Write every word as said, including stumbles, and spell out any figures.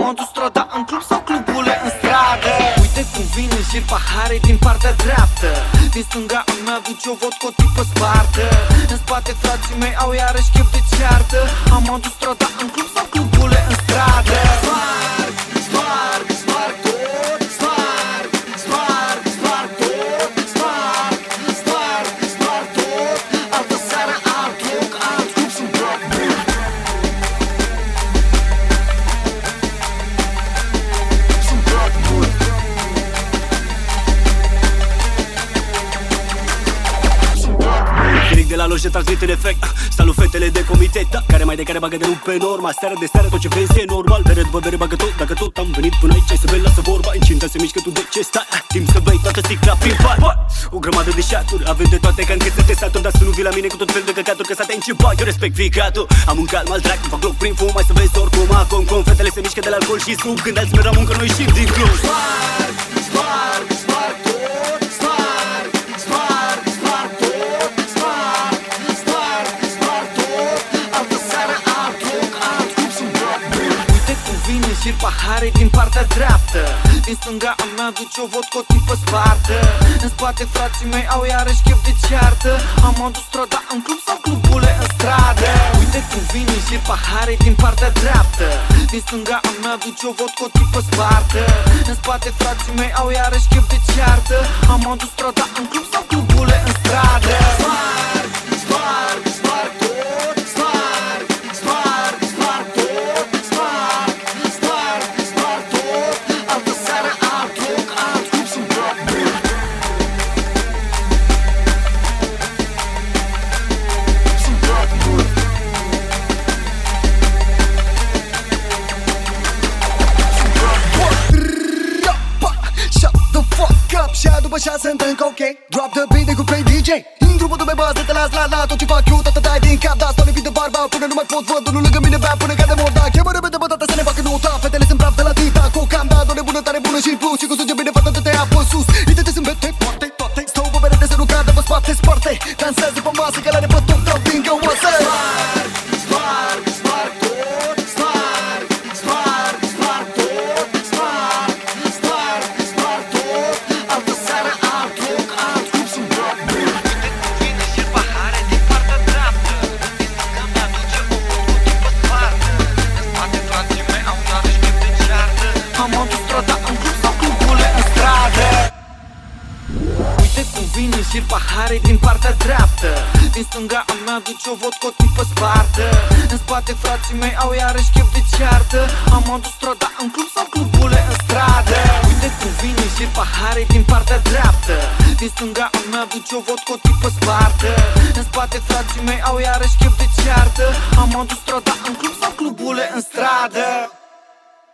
adus strada în club sau clubule în stradă. Uite cum vine și pahare din partea dreaptă, din stânga îmi aduce o vodcă o tipă spartă. În spate frații mei au iarăși chef de ceartă. Am adus strada în club sau clubule în stradă. Sparg, sparg, sparg tot, sparg, sparg, sparg tot, sparg, sparg, sparg tot. Altă seară, alt loc, alt club să-mi plac mult. Să-mi plac mult. Să-mi plac mult. Click de la loge transmit în efect. Salut fetele de comitet, da, care mai de care bagă de rup pe norma. Seară de seară tot ce vezi e normal. Bere după bere bagă tot, dacă tot am venit până aici. Să bei, lasă vorba, incinta se mișcă, tu de ce stai? Timp să bei toată sticla prin par. O grămadă de șaturi, avem de toate ca încât să te saturi. Dar să nu vii la mine cu tot fel de căcaturi, că s-a te înceva, eu respect ficatul. Am un calm al dracu, fac loc prin fum, mai să vezi oricum acum cum fetele se mișcă de la alcool și sub. Când alți mereu muncă, noi ieșim din club. Sparg, sparg, sparg tot, sparg, sparg, sparg tot, sparg, sparg, sparg tot. Altă seară, alt loc, alt club să-mi plac mult. Uite cum vine și pahare din partea dreaptă, din stânga îmi aduce o vodcă o tipă spartă. În spate frații mei au iarăși chef de ceartă. Am adus strada în club sau clubule în stradă. Uite cum vine și pahare din partea dreaptă, din stânga îmi aduce o vodcă o tipă spartă. În spate frații mei au iarăși chef de ceartă. Am adus strada în club sau clubule în stradă. Sparg, sparg, sparg tot, sparg, sparg, sparg tot, sparg, sparg, sparg tot. Altă seară, alt loc, alt club să-mi plac mult. Să-mi plac mult. Să-mi plac mult. Shut the fuck up, și după șase încă ok. Drop the beat de cu play D J. Intru pe dube bază, te las la la. Tot ce fac eu, tata dai din cap. Da, stau lipit de barba, până nu mai pot văd. Unul lângă mine bea până cade morda. Chemă repede pe tata să ne facă nota. Fetele sunt praf de la tita, cocam, da, doar bună, tare bună și plus. Și cu sânge bine fată, te apă sus. Uite-te zâmbete, poate, toate. Stau pe perete să nu cadă pe spate, sparte. Dansează pe masă, că la de pe top, dau din găoasă. Sparg, sparg, sparg tot, sparg, sparg, sparg tot, sparg, sparg, sparg tot. Altă seară, alt loc, alt club să-mi plac mult. Uite cum vine și pahare din partea dreaptă, din stânga mi-aduce o vodcă o tipă spartă. În spate frații mei au iarăși chef de ceartă. Am adus strada în club sau clubule în stradă. Uite cum vine și pahare din partea dreaptă, din stânga îmi aduce o vodcă o tipă spartă. În spate frații mei au iarăși chef de ceartă. Am adus strada în club sau clubule în stradă. Uite cum vine și pahare din partea dreaptă, din stânga îmi aduce o vodcă o tipă spartă. În spate frații mei au iarăși chef de ceartă. Am adus strada în club sau clubule în stradă.